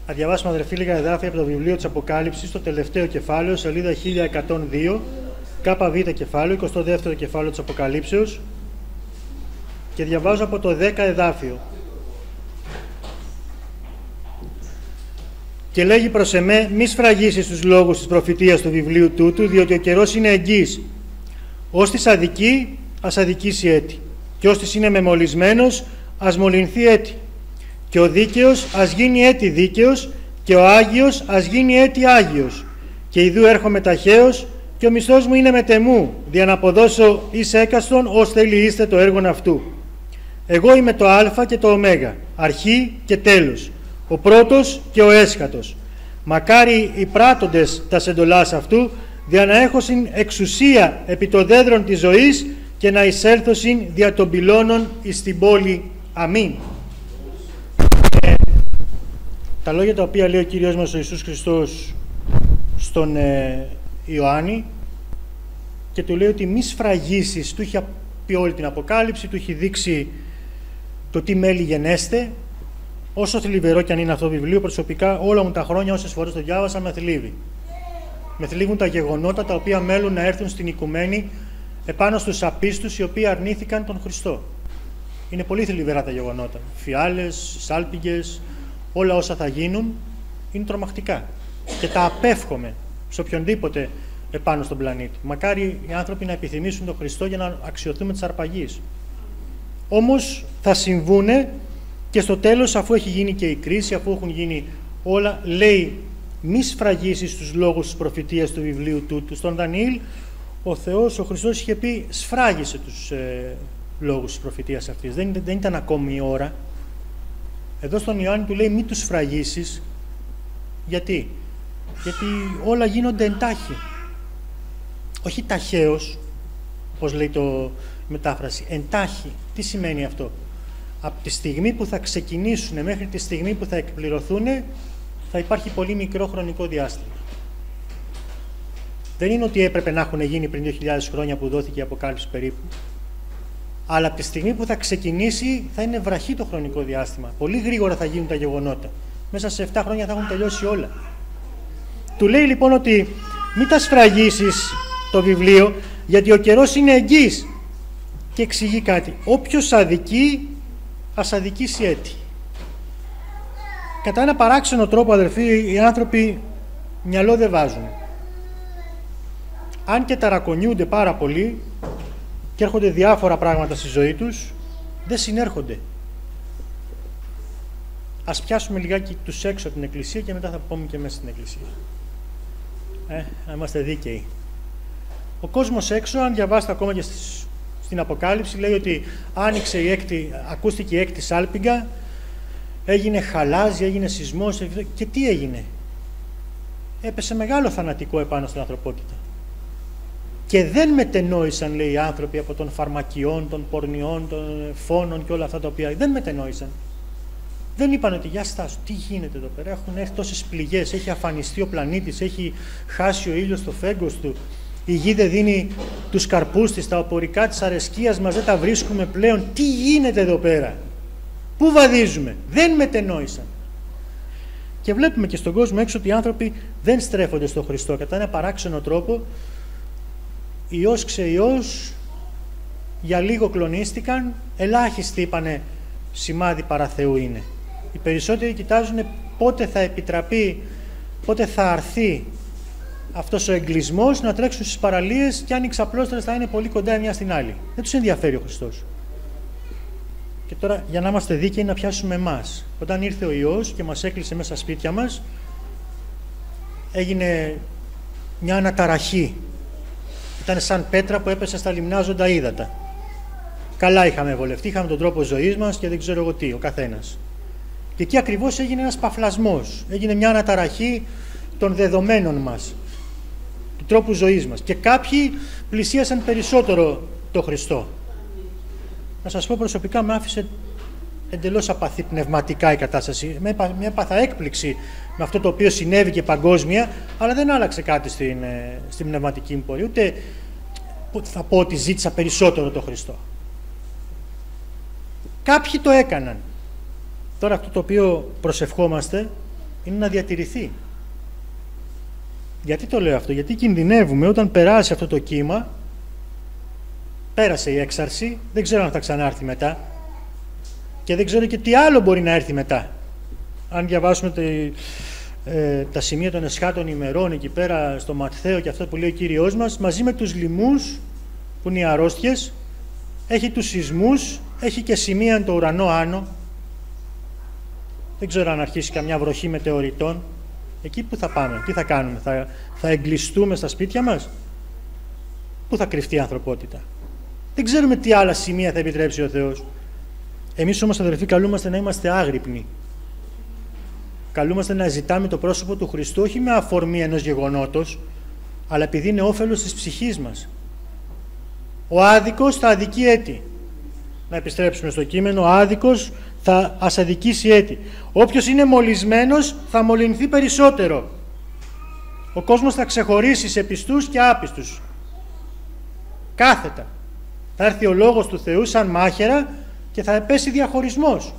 Θα διαβάσουμε, αδερφοί, λίγα εδάφια από το βιβλίο της Αποκάλυψης, το τελευταίο κεφάλαιο, σελίδα 1102, ΚΒ κεφάλαιο, 22ο κεφάλαιο της Αποκαλύψεως, και διαβάζω από το 10 εδάφιο. Και λέγει προς εμέ, μη σφραγίσεις τους λόγους της προφητείας του βιβλίου τούτου, διότι ο καιρός είναι εγγύς. Όστις αδικεί, ας αδικήσει έτη. Και όστις είναι μεμολυσμένος, ας μολυνθεί έτη. Και ο δίκαιος ας γίνει έτη δίκαιος, και ο Άγιος ας γίνει έτη Άγιος. Και ιδού έρχομαι ταχαίως, και ο μισθός μου είναι μετεμού, δια να αποδώσω εις έκαστον, ως θέλει είστε το έργον αυτού. Εγώ είμαι το Α και το Ω, αρχή και τέλος, ο πρώτος και ο έσχατος. Μακάρι οι πράττοντες τας εντολάς αυτού, δια να έχωσιν εξουσία επί το δέδρον της ζωής και να εισέλθωσιν δια των πυλώνων εις την πόλη. Αμήν. Τα λόγια τα οποία λέει ο Κύριος μας ο Ιησούς Χριστός στον Ιωάννη, και του λέει ότι μη σφραγίσεις, του είχε πει όλη την Αποκάλυψη, του είχε δείξει το τι μέλη γενέστε. Όσο θλιβερό και αν είναι αυτό το βιβλίο, προσωπικά όλα μου τα χρόνια, όσες φορές το διάβασα, με θλίβει. Με θλίβουν τα γεγονότα τα οποία μέλουν να έρθουν στην οικουμένη επάνω στους απίστους οι οποίοι αρνήθηκαν τον Χριστό. Είναι πολύ θλιβερά τα γεγονότα. Φιάλες, σάλπιγγες, όλα όσα θα γίνουν είναι τρομακτικά. Και τα απέφχομαι σε οποιονδήποτε επάνω στον πλανήτη. Μακάρι οι άνθρωποι να επιθυμήσουν τον Χριστό για να αξιωθούμε της αρπαγής. Όμως θα συμβούνε και στο τέλος, αφού έχει γίνει και η κρίση, αφού έχουν γίνει όλα, λέει μη σφραγίσεις τους λόγους της προφητείας του βιβλίου τούτου. Στον Δανιήλ ο Θεός, ο Χριστός είχε πει σφράγισε τους λόγους της προφητείας αυτής. Δεν ήταν ακόμη η ώρα. Εδώ στον Ιωάννη του λέει μη τους σφραγίσεις. Γιατί? Γιατί όλα γίνονται εντάχει. Όχι ταχαίως, όπως λέει το μετάφραση, εντάχει. Τι σημαίνει αυτό? Από τη στιγμή που θα ξεκινήσουν μέχρι τη στιγμή που θα εκπληρωθούν θα υπάρχει πολύ μικρό χρονικό διάστημα. Δεν είναι ότι έπρεπε να έχουν γίνει πριν 2.000 χρόνια που δόθηκε η Αποκάλυψη περίπου, αλλά από τη στιγμή που θα ξεκινήσει θα είναι βραχή το χρονικό διάστημα. Πολύ γρήγορα θα γίνουν τα γεγονότα. Μέσα σε 7 χρόνια θα έχουν τελειώσει όλα. Του λέει λοιπόν ότι μην τα σφραγίσεις το βιβλίο, γιατί ο καιρός είναι εγγύς. Και εξηγεί κάτι. Όποιος αδικεί, ας αδικήσει έτη. Κατά ένα παράξενο τρόπο, αδερφοί, οι άνθρωποι μυαλό δεν βάζουν. Αν και ταρακονιούνται πάρα πολύ και έρχονται διάφορα πράγματα στη ζωή τους, δεν συνέρχονται. Ας πιάσουμε λιγάκι τους έξω από την Εκκλησία και μετά θα πούμε και μέσα στην Εκκλησία. Να είμαστε δίκαιοι. Ο κόσμος έξω, αν διαβάσετε ακόμα και στην Αποκάλυψη, λέει ότι ακούστηκε η έκτη σάλπιγγα, έγινε χαλάζι, έγινε σεισμός, και τι έγινε? Έπεσε μεγάλο θανατικό επάνω στην ανθρωπότητα. Και δεν μετενόησαν, λέει, οι άνθρωποι από των φαρμακιών, των πορνιών, των φόνων και όλα αυτά τα οποία δεν μετενόησαν. Δεν είπαν ότι για στάσου, τι γίνεται εδώ πέρα, έχουν έρθει τόσες πληγές, έχει αφανιστεί ο πλανήτης, έχει χάσει ο ήλιος το φέγγος του, η γη δεν δίνει τους καρπούς της, τα οπωρικά της αρεσκίας μας δεν τα βρίσκουμε πλέον, τι γίνεται εδώ πέρα, πού βαδίζουμε? Δεν μετενόησαν. Και βλέπουμε και στον κόσμο έξω ότι οι άνθρωποι δεν στρέφονται στον Χριστό. Κατά ένα παράξενο τρόπο, Υιός ξεϊός, για λίγο κλονίστηκαν, ελάχιστοι είπανε σημάδι παρά Θεού είναι. Οι περισσότεροι κοιτάζουν πότε θα επιτραπεί, πότε θα αρθεί αυτός ο εγκλισμός, να τρέξουν στις παραλίες, και αν οι ξαπλώστερες θα είναι πολύ κοντά η μια στην άλλη. Δεν τους ενδιαφέρει ο Χριστός. Και τώρα, για να είμαστε δίκαιοι, να πιάσουμε εμάς. Όταν ήρθε ο ιός και μας έκλεισε μέσα σπίτια μας, έγινε μια αναταραχή. Ήταν σαν πέτρα που έπεσε στα λιμνάζοντα ύδατα. Καλά είχαμε βολευτεί, είχαμε τον τρόπο ζωής μας και δεν ξέρω εγώ τι, ο καθένας. Και εκεί ακριβώς έγινε ένας παφλασμός. Έγινε μια αναταραχή των δεδομένων μας, του τρόπου ζωής μας. Και κάποιοι πλησίασαν περισσότερο το Χριστό. Να σας πω προσωπικά, με άφησε εντελώς απαθή πνευματικά η κατάσταση. Με έπαθα έκπληξη με αυτό το οποίο συνέβη και παγκόσμια, αλλά δεν άλλαξε κάτι στην πνευματική μου πορεία. Ούτε θα πω ότι ζήτησα περισσότερο το Χριστό. Κάποιοι το έκαναν. Τώρα αυτό το οποίο προσευχόμαστε είναι να διατηρηθεί. Γιατί το λέω αυτό? Γιατί κινδυνεύουμε όταν περάσει αυτό το κύμα, πέρασε η έξαρση, δεν ξέρω αν θα ξανάρθει μετά και δεν ξέρω και τι άλλο μπορεί να έρθει μετά. Αν διαβάσουμε τα σημεία των εσχάτων ημερών εκεί πέρα στο Ματθαίο και αυτό που λέει ο Κύριος μας, μαζί με τους λοιμούς που είναι οι αρρώστιες, έχει τους σεισμούς, έχει και σημεία το ουρανό άνω. Δεν ξέρω αν αρχίσει καμιά βροχή μετεωρητών. Εκεί που θα πάμε, τι θα κάνουμε, θα εγκλειστούμε στα σπίτια μας, πού θα κρυφτεί η ανθρωπότητα? Δεν ξέρουμε τι άλλα σημεία θα επιτρέψει ο Θεός. Εμείς όμως, αδελφοί, καλούμαστε να είμαστε άγρυπνοι. Καλούμαστε να ζητάμε το πρόσωπο του Χριστού όχι με αφορμή ενός γεγονότος, αλλά επειδή είναι όφελος της ψυχής μας. Ο άδικος θα αδικεί έτη. Να επιστρέψουμε στο κείμενο, ο άδικος θα ασαδικήσει έτη. Όποιος είναι μολυσμένος θα μολυνθεί περισσότερο. Ο κόσμος θα ξεχωρίσει σε πιστούς και άπιστους. Κάθετα. Θα έρθει ο Λόγος του Θεού σαν μάχαιρα και θα πέσει διαχωρισμός.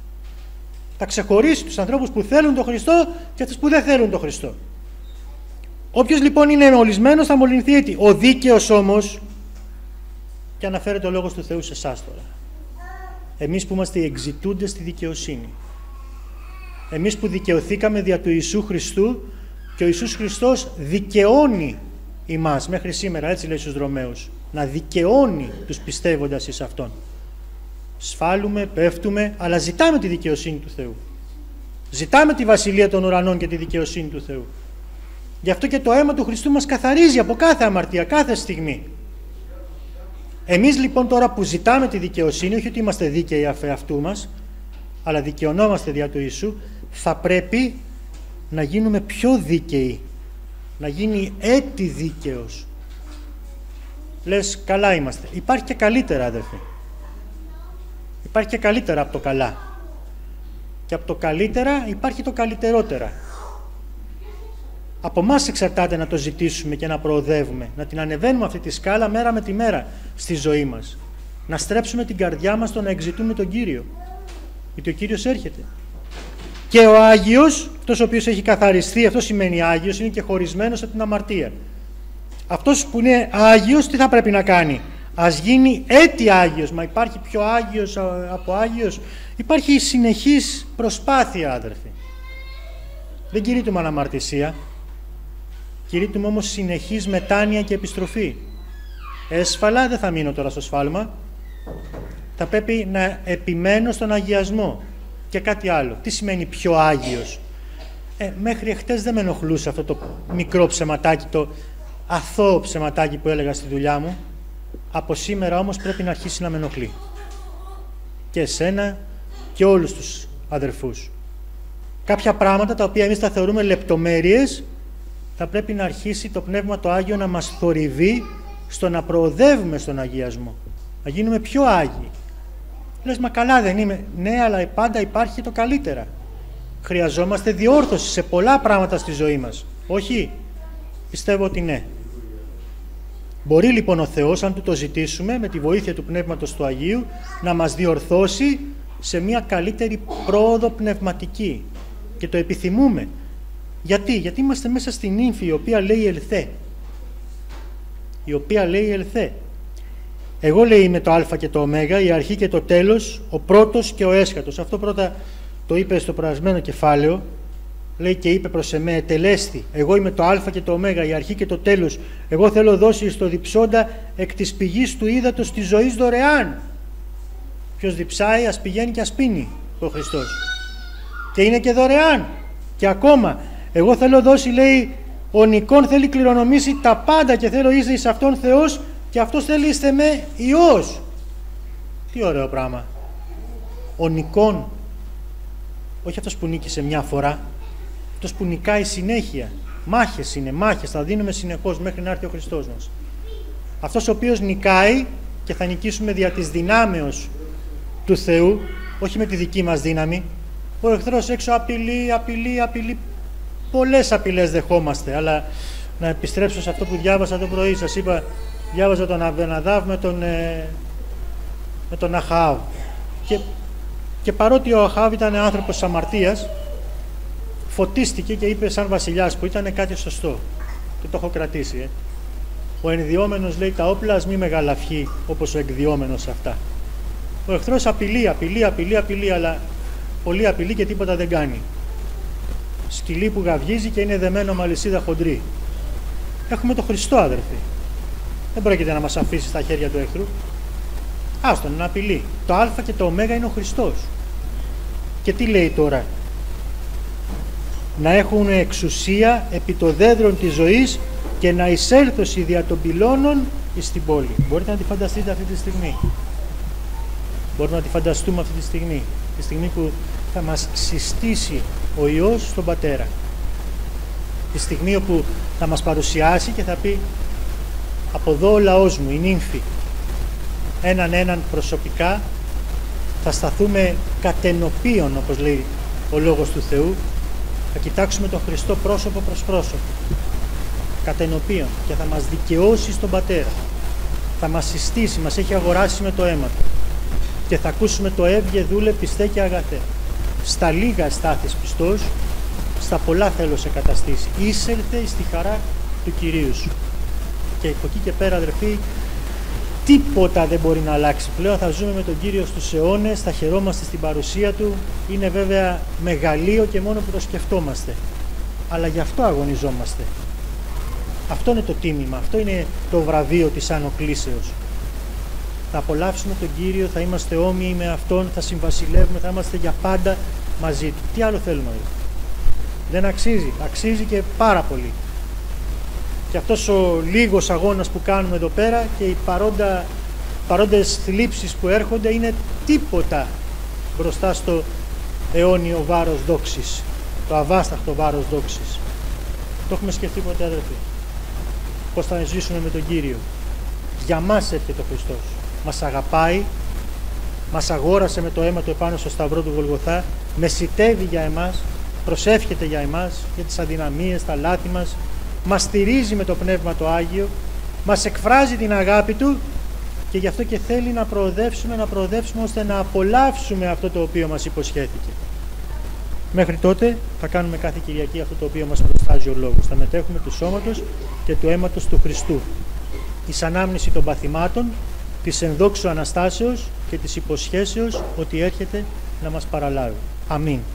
Θα ξεχωρίσει τους ανθρώπους που θέλουν τον Χριστό και αυτούς που δεν θέλουν τον Χριστό. Όποιος λοιπόν είναι μολυσμένος θα μολυνθεί έτη. Ο δίκαιος όμως, και αναφέρεται ο Λόγος του Θεού σε εσάς τώρα, εμείς που είμαστε οι εξητούντες στη δικαιοσύνη, εμείς που δικαιωθήκαμε δια του Ιησού Χριστού και ο Ιησούς Χριστός δικαιώνει ημάς μέχρι σήμερα, έτσι λέει στους Ρωμαίους, να δικαιώνει τους πιστεύοντας εις Αυτόν. Σφάλουμε, πέφτουμε, αλλά ζητάμε τη δικαιοσύνη του Θεού. Ζητάμε τη βασιλεία των ουρανών και τη δικαιοσύνη του Θεού. Γι' αυτό και το αίμα του Χριστού μας καθαρίζει από κάθε αμαρτία, κάθε στιγμή. Εμείς λοιπόν τώρα που ζητάμε τη δικαιοσύνη, όχι ότι είμαστε δίκαιοι αφ' αυτού μας, αλλά δικαιωνόμαστε δια του Ιησού, θα πρέπει να γίνουμε πιο δίκαιοι, να γίνει έτη δίκαιος. Λες, καλά είμαστε. Υπάρχει και καλύτερα, αδερφοί. Υπάρχει και καλύτερα από το καλά. Και από το καλύτερα υπάρχει το καλύτερότερα. Από εμάς εξαρτάται να το ζητήσουμε και να προοδεύουμε, να την ανεβαίνουμε αυτή τη σκάλα μέρα με τη μέρα στη ζωή μας. Να στρέψουμε την καρδιά μας στο να εξητούμε τον Κύριο. Γιατί ο Κύριος έρχεται. Και ο Άγιος, αυτός ο οποίος έχει καθαριστεί, αυτό σημαίνει Άγιος, είναι και χωρισμένος από την αμαρτία. Αυτός που είναι Άγιος, τι θα πρέπει να κάνει? Ας γίνει έτη Άγιος. Μα υπάρχει πιο Άγιος από Άγιος? Υπάρχει συνεχής προσπάθεια, αδερφοί. Δεν κηρύττουμε αναμαρτησία. Κηρύττουμε όμως συνεχής μετάνοια και επιστροφή. Έσφαλα, δεν θα μείνω τώρα στο σφάλμα. Θα πρέπει να επιμένω στον αγιασμό. Και κάτι άλλο. Τι σημαίνει πιο Άγιος? Μέχρι εχθές δεν με ενοχλούσε αυτό το μικρό ψεματάκι, το αθώο ψεματάκι που έλεγα στη δουλειά μου. Από σήμερα όμως πρέπει να αρχίσει να με ενοχλεί. Και εσένα και όλους τους αδερφούς. Κάποια πράγματα τα οποία εμείς τα θεωρούμε λεπτομέρειες, θα πρέπει να αρχίσει το Πνεύμα το Άγιο να μας θορυβεί στο να προοδεύουμε στον αγιασμό. Να γίνουμε πιο Άγιοι. Λες, μα καλά δεν είμαι? Ναι, αλλά πάντα υπάρχει το καλύτερα. Χρειαζόμαστε διόρθωση σε πολλά πράγματα στη ζωή μας. Όχι? Πιστεύω ότι ναι. Μπορεί λοιπόν ο Θεός, αν του το ζητήσουμε, με τη βοήθεια του Πνεύματος του Αγίου, να μας διορθώσει σε μια καλύτερη πρόοδο πνευματική. Και το επιθυμούμε. Γιατί? Γιατί είμαστε μέσα στην ύμφη η οποία λέει ελθέ. Η οποία λέει ελθέ. Εγώ, λέει, είμαι το α και το ω, η αρχή και το τέλος, ο πρώτος και ο έσχατος. Αυτό πρώτα το είπε στο προηγούμενο κεφάλαιο. Λέει και είπε προς εμέ, τελέστη. Εγώ είμαι το α και το ω, η αρχή και το τέλος. Εγώ θέλω δώσει στο διψώντα εκ της πηγής του ύδατος της ζωής δωρεάν. Ποιος διψάει, ας πηγαίνει και ας πίνει, ο Χριστός. Και είναι και δωρεάν. Και ακόμα, εγώ θέλω δώσει, λέει, ο Νικόν θέλει κληρονομήσει τα πάντα και θέλω είσαι εις αυτόν Θεός και αυτός θέλει είστε με Υιός. Τι ωραίο πράγμα. Ο Νικόν, όχι αυτός που νίκησε μια φορά, αυτός που νικάει συνέχεια. Μάχες είναι, μάχες, θα δίνουμε συνεχώς μέχρι να έρθει ο Χριστός μας. Αυτός ο οποίος νικάει και θα νικήσουμε δια της δυνάμεως του Θεού, όχι με τη δική μας δύναμη. Ο εχθρός έξω απειλεί, πολλές απειλές δεχόμαστε, αλλά να επιστρέψω σε αυτό που διάβασα το πρωί. Σας είπα, διάβαζα τον Αβεναδάβ με τον Αχάβ. Και παρότι ο Αχάβ ήταν άνθρωπος αμαρτίας, φωτίστηκε και είπε σαν βασιλιάς που ήταν κάτι σωστό και το έχω κρατήσει. Ο ενδυόμενος, λέει, τα όπλα ας μη μεγαλαυχεί όπως ο εκδιόμενος αυτά. Ο εχθρός απειλεί, αλλά πολύ απειλεί και τίποτα δεν κάνει. Σκυλί που γαυγίζει και είναι δεμένο με αλυσίδα χοντρή. Έχουμε τον Χριστό, αδερφοί. Δεν πρόκειται να μας αφήσει στα χέρια του εχθρού. Άστον να απειλεί. Το Α και το Ω είναι ο Χριστός. Και τι λέει τώρα? Να έχουν εξουσία επί το δέδρον της ζωής και να εισέλθωση δια των πυλώνων εις την πόλη. Μπορείτε να τη φανταστείτε αυτή τη στιγμή? Μπορούμε να τη φανταστούμε αυτή τη στιγμή? Τη στιγμή που θα μας συστήσει ο Υιός στον Πατέρα. Τη στιγμή όπου θα μας παρουσιάσει και θα πει: από εδώ ο λαός μου, η νύμφη. Έναν προσωπικά θα σταθούμε κατενοπίων, όπως λέει ο Λόγος του Θεού. Θα κοιτάξουμε τον Χριστό πρόσωπο προς πρόσωπο, κατενοπίων, και θα μας δικαιώσει στον Πατέρα. Θα μας συστήσει, μας έχει αγοράσει με το αίμα του. Και θα ακούσουμε το έβγε δούλε πιστέ και αγαθέ. Στα λίγα στάθης πιστός, στα πολλά θέλω σε καταστήσει. Εισέλθε εις τη χαρά του Κυρίου σου. Και από εκεί και πέρα, αδερφοί, τίποτα δεν μπορεί να αλλάξει πλέον. Θα ζούμε με τον Κύριο στους αιώνες, θα χαιρόμαστε στην παρουσία Του. Είναι βέβαια μεγαλείο και μόνο που το σκεφτόμαστε. Αλλά γι' αυτό αγωνιζόμαστε. Αυτό είναι το τίμημα, αυτό είναι το βραβείο της Άνω Κλήσεως. Θα απολαύσουμε τον Κύριο, θα είμαστε όμοιοι με Αυτόν, θα συμβασιλεύουμε, θα είμαστε για πάντα μαζί Του. Τι άλλο θέλουμε? Δεν αξίζει? Αξίζει και πάρα πολύ. Και αυτός ο λίγος αγώνας που κάνουμε εδώ πέρα και οι παρόντες θλίψεις που έρχονται είναι τίποτα μπροστά στο αιώνιο βάρος δόξης, το αβάσταχτο βάρος δόξης. Το έχουμε σκεφτεί ποτέ, αδερφοί? Πώς θα ζήσουμε με τον Κύριο? Για μας έρχεται ο Χριστός. Μας αγαπάει, μας αγόρασε με το αίμα του επάνω στο σταυρό του Γολγοθά, μεσιτεύει για εμάς, προσεύχεται για εμάς, για τις αδυναμίες, τα λάθη μας, μας στηρίζει με το Πνεύμα το Άγιο, μας εκφράζει την αγάπη Του και γι' αυτό και θέλει να προοδεύσουμε ώστε να απολαύσουμε αυτό το οποίο μας υποσχέθηκε. Μέχρι τότε θα κάνουμε κάθε Κυριακή αυτό το οποίο μας προστάζει ο Λόγος. Θα μετέχουμε του σώματος και του αίματος του Χριστού. Εις ανάμνηση των παθημάτων, της ενδόξου Αναστάσεως και της υποσχέσεως ότι έρχεται να μας παραλάβει. Αμήν.